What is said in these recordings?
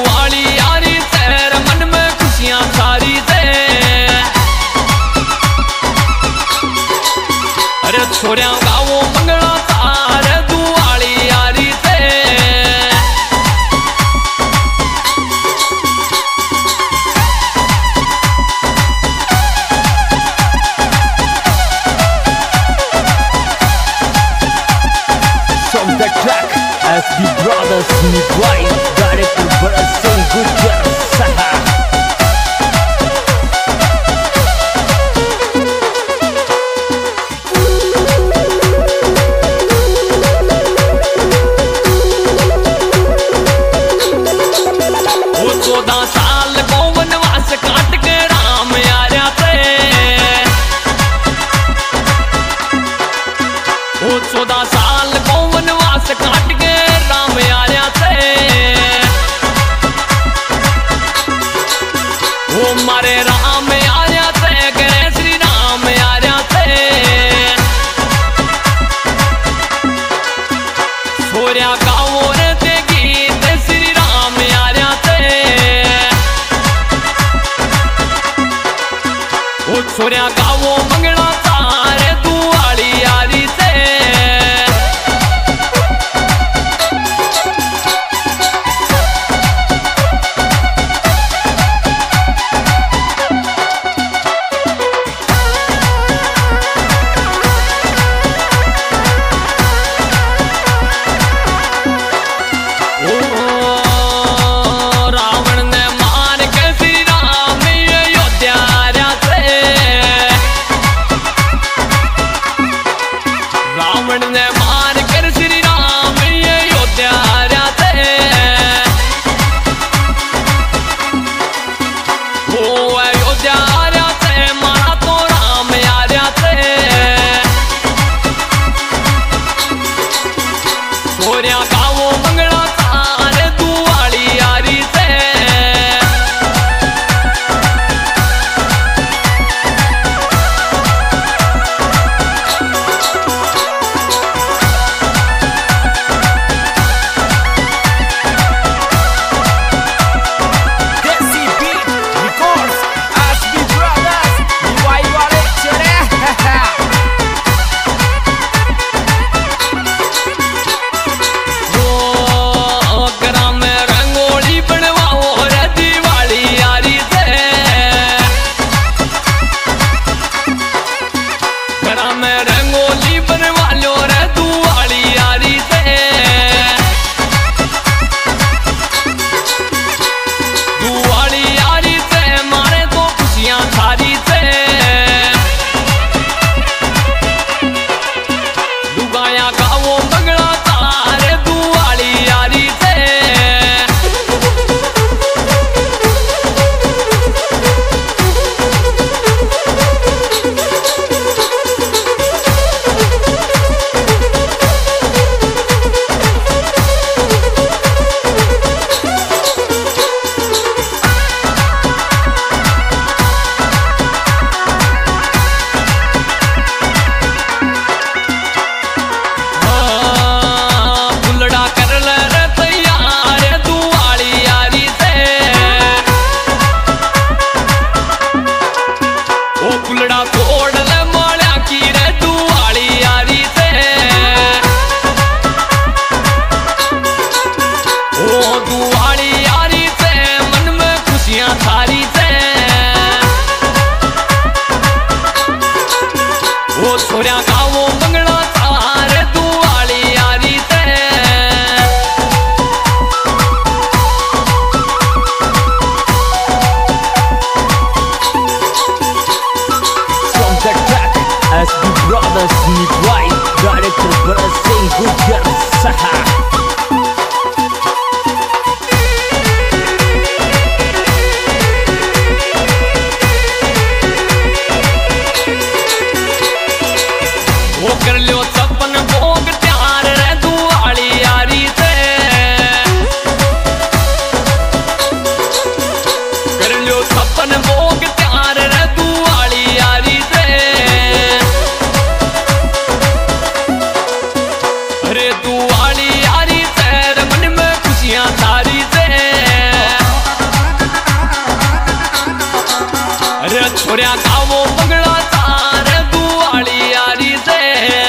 वाली यारी तेरे मन में खुशियां सारी से। अरे छोरिया गावो मंगला तारे दुआली यारी से। From the track SB Brothers Nikwai Director Bharat Singh Gujjar Saha। वो 14 साल को वनवास काट के राम आया थे। वो 14 साल को वनवास काट के राम आया थे। वो मारे राम आया थे करे श्री राम आया थे। छोरिया गाओ रे ते गीत श्री राम आया थे। वो छोरिया गाओ मंगला तारे दुआली यारी से। रावण ने मार के श्री राम अयोध्या आया थे। छोरिया गावो मंगला तार दुआली यारी से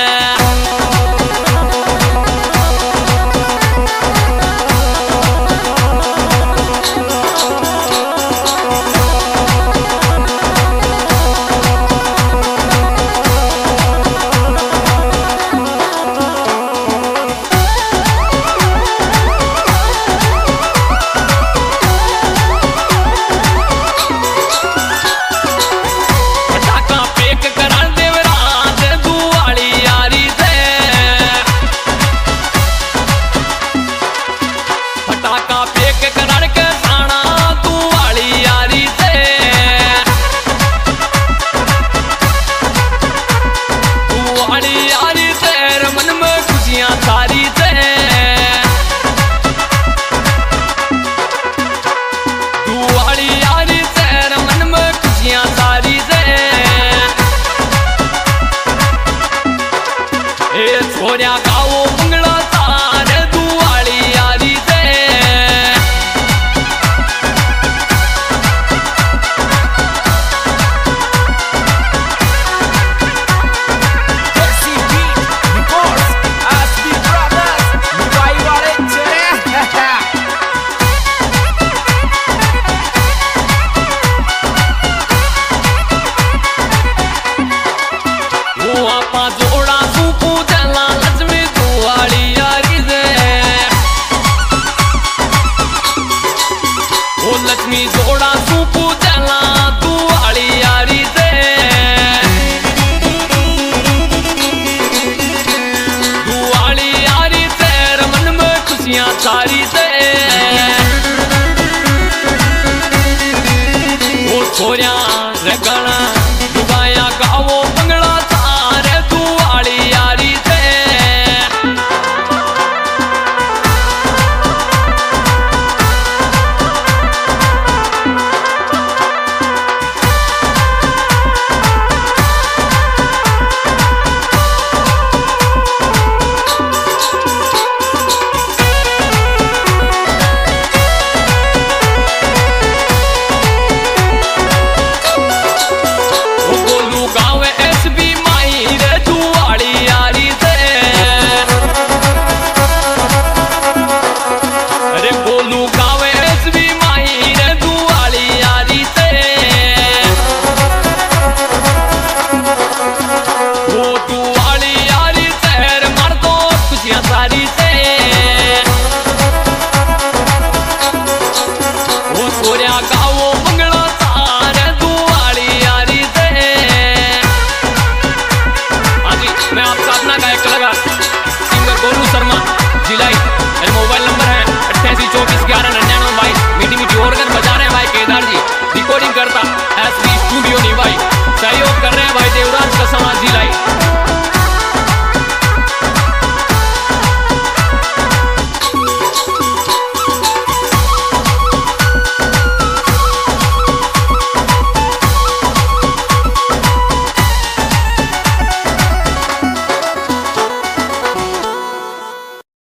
छोरिया गावो मंगला तार दुआली यारी से वो आपा जोड़ा सूपू जला लक्ष्मी दुआली यारी से वो लक्ष्मी जोड़ा सूपू जला दुआली यारी से दुआली यारी से मन में खुशियां सारी से वो छोरिया रगड़ा